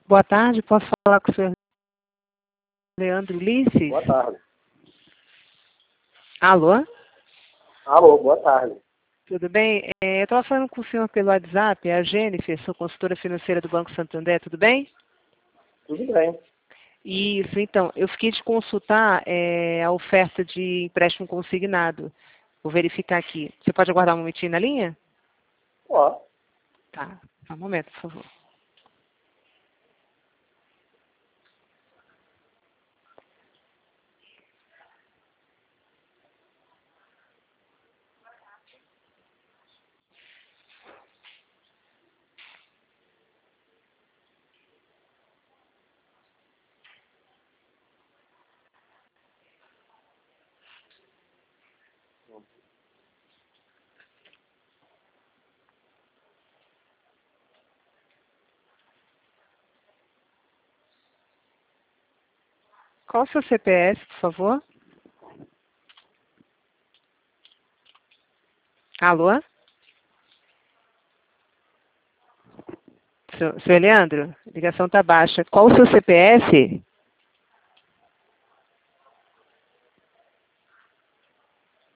Boa tarde, posso falar com o senhor Leandro Ulisses? Boa tarde. Alô? Alô, boa tarde. Tudo bem? Eu estava falando com o senhor pelo WhatsApp, é a Jennifer, sou consultora financeira do Banco Santander, tudo bem? Tudo bem. Isso, então, eu fiquei de consultar a oferta de empréstimo consignado. Vou verificar aqui. Você pode aguardar um momentinho na linha? Ó, Tá, só um momento, por favor. Qual o seu CPF, por favor? Alô? Seu Leandro, a ligação está baixa. Qual o seu CPF?